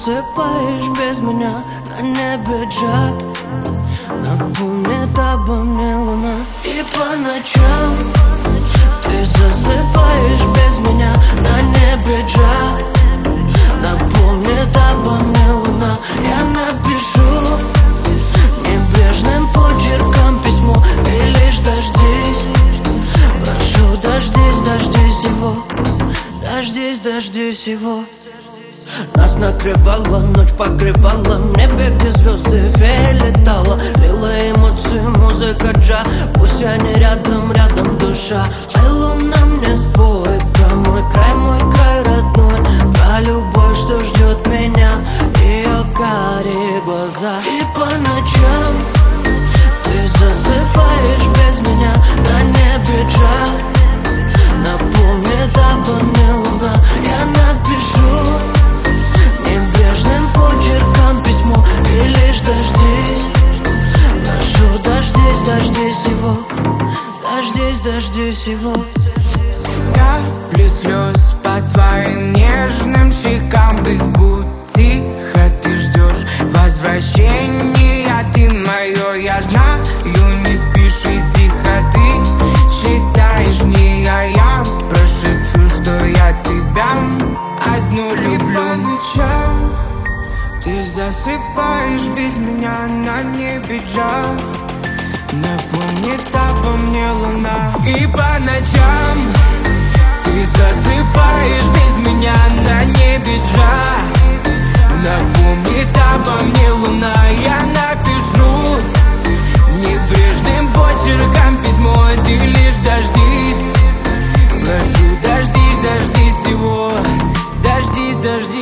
засыпаешь без меня, на небе джа. Напомнит обо мне луна. И по ночам ты засыпаешь без меня, на небе джа. Напомнит обо мне луна. Я напишу небрежным почерком письмо, ты лишь дождись. Прошу, дождись, дождись его. Дождись, дождись его. Нас накрывала, ночь покрывала, в небе, где звезды фея летала. Лила эмоции, музыка джа, пусть они рядом, рядом душа. Ай, луна, мне спой про мой край родной, про любовь, что ждет меня, ее карие глаза. И по ночам ты засыпаешь без меня, на небе джа. Напомнит обо мне луна. Я напишу небрежным почерком письмо, ты лишь дождись. Прошу, дождись, дождись его. Дождись, дождись его. Капли слез по твоим нежным щекам бегут тихо. Ты ждешь возвращения, ты мое, я знаю, не спишь и тихо. Ты считаешь мне, а я прошепчу, что я тебя одну люблю. И по ночам ты засыпаешь без меня, на небе джа. Напомнит обо мне луна. И по ночам ты засыпаешь без меня, на небе джа. Напомнит обо мне луна. Я напишу небрежным почерком письмо, ты лишь дождись. Прошу, дождись, дождись его. Дождись, дождись.